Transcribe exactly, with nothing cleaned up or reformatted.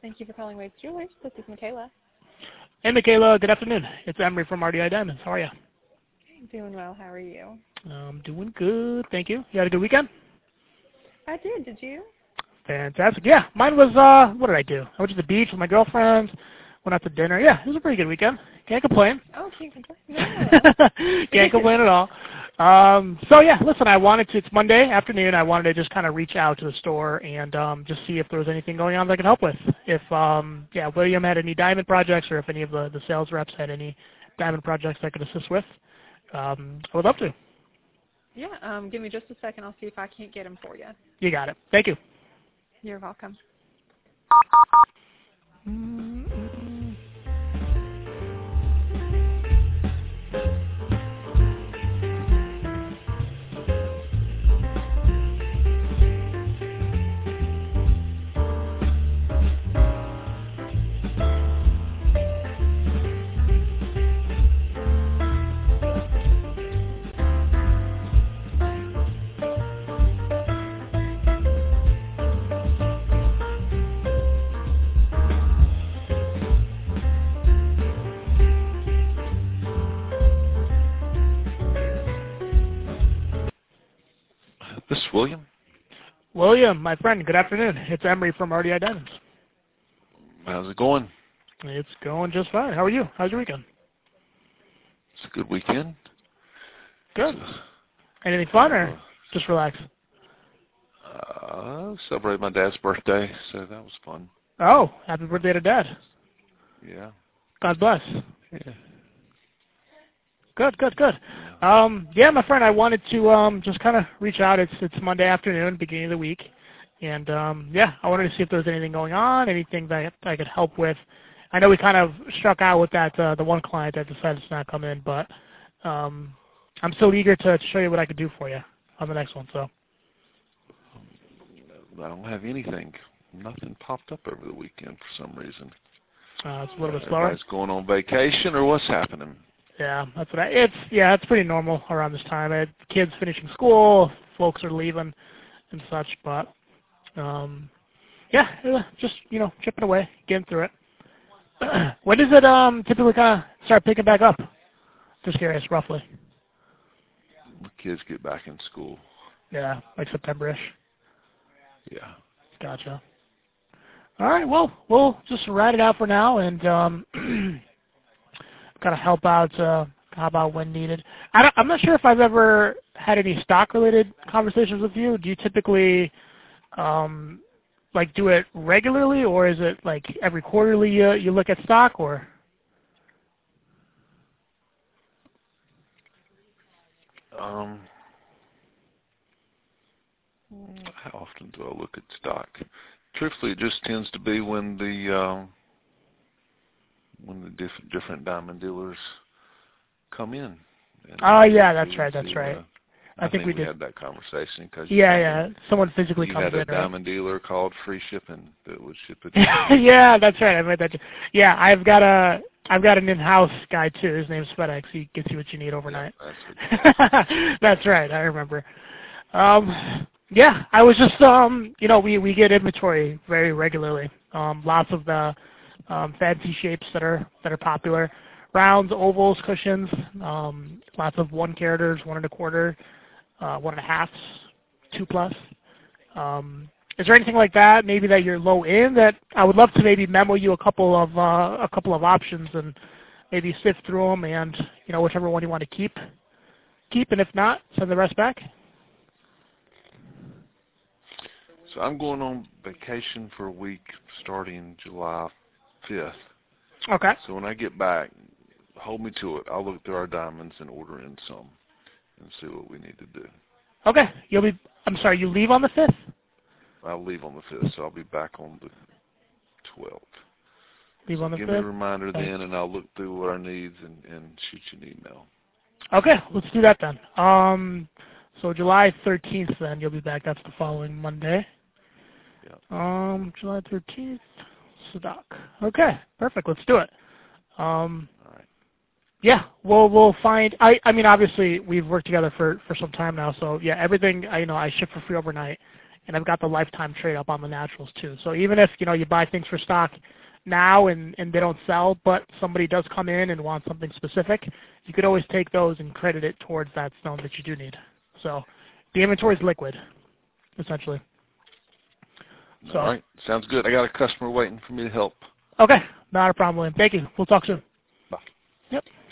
Thank you for calling Wade's Jewelers. This is Michaela. Hey, Michaela. Good afternoon. It's Emery from R D I Diamonds. How are you? Doing well. How are you? I'm doing good. Thank you. You had a good weekend? I did. Did you? Fantastic. Yeah, mine was, uh, what did I do? I went to the beach with my girlfriends, went out to dinner. Yeah, it was a pretty good weekend. Can't complain. Oh, can't complain. No. Can't complain at all. Um, so, yeah, listen, I wanted to, it's Monday afternoon. I wanted to just kind of reach out to the store and um, just see if there was anything going on that I could help with. If, um, yeah, William had any diamond projects or if any of the, the sales reps had any diamond projects I could assist with. Um, I would love to. Yeah, um, give me just a second. I'll see if I can't get them for you. You got it. Thank you. You're welcome. Mm-mm. This is William. William, my friend, good afternoon. It's Emery from R D I Diamonds. How's it going? It's going just fine. How are you? How's your weekend? It's a good weekend. Good. So, Anything fun or uh, just relax? Uh, celebrated my dad's birthday, so that was fun. Oh, happy birthday to Dad. Yeah. God bless. Yeah. Good, good, good. Um, yeah, my friend, I wanted to um, just kind of reach out. It's it's Monday afternoon, beginning of the week, and um, yeah, I wanted to see if there was anything going on, anything that I could help with. I know we kind of struck out with that uh, the one client that decided to not come in, but um, I'm still eager to, to show you what I could do for you on the next one. So I don't have anything. Nothing popped up over the weekend for some reason. uh, it's a little bit slower. Everybody's going on vacation, or what's happening? Yeah, that's what I. It's yeah, it's pretty normal around this time. I had kids finishing school, folks are leaving, and such. But um, yeah, uh, just you know, chipping away, getting through it. When does it um typically kind of start picking back up? Just curious, roughly. The kids get back in school. Yeah, like September-ish. Yeah. Gotcha. All right, well, we'll just ride it out for now, and um, kind of help out, uh, help out when needed. I don't, I'm not sure if I've ever had any stock-related conversations with you. Do you typically, um, like, do it regularly, or is it like every quarterly you, you look at stock, or? Um. How often do I look at stock? Truthfully, it just tends to be when the um, when the different different diamond dealers come in. Oh yeah, that's right, that's right. Uh, I, I think, think we, we did. had that conversation because Yeah, yeah. Someone physically you comes had in, a right? diamond dealer called Free Shipping that would ship it. Yeah, that's right. I made that. Yeah, I've got a I've got an in-house guy too. His name's FedEx. He gets you what you need overnight. Yeah, that's, that's right. I remember. Um, yeah, I was just um, you know, we we get inventory very regularly. Um, lots of the um, fancy shapes that are that are popular, rounds, ovals, cushions. Um, lots of one caraters, one and a quarter, uh, one and a halves, two plus. Um, is there anything like that, maybe that you're low in, that I would love to maybe memo you a couple of uh, a couple of options and maybe sift through them, and you know, whichever one you want to keep, keep, and if not, send the rest back. So I'm going on vacation for a week starting July fifth. Okay. So when I get back, hold me to it. I'll look through our diamonds and order in some and see what we need to do. Okay. You'll be. I'm sorry. You leave on the fifth. I'll leave on the fifth, so I'll be back on the twelfth. Leave so on the give fifth. me a reminder Okay. then, and I'll look through what our needs and, and shoot you an email. Okay. Let's do that then. Um, so July thirteenth, then you'll be back. That's the following Monday. Yeah. Um, July thirteenth, Sadak. Okay. Perfect. Let's do it. Um. All right. Yeah, we'll we'll find. I I mean, obviously we've worked together for for some time now, so yeah, everything I you know I ship for free overnight, and I've got the lifetime trade up on the naturals too. So even if, you know, you buy things for stock now and, and they don't sell, but somebody does come in and wants something specific, you could always take those and credit it towards that stone that you do need. So the inventory is liquid, essentially. So, all right, sounds good. I got a customer waiting for me to help. Okay, not a problem, William. Thank you. We'll talk soon. Bye. Yep.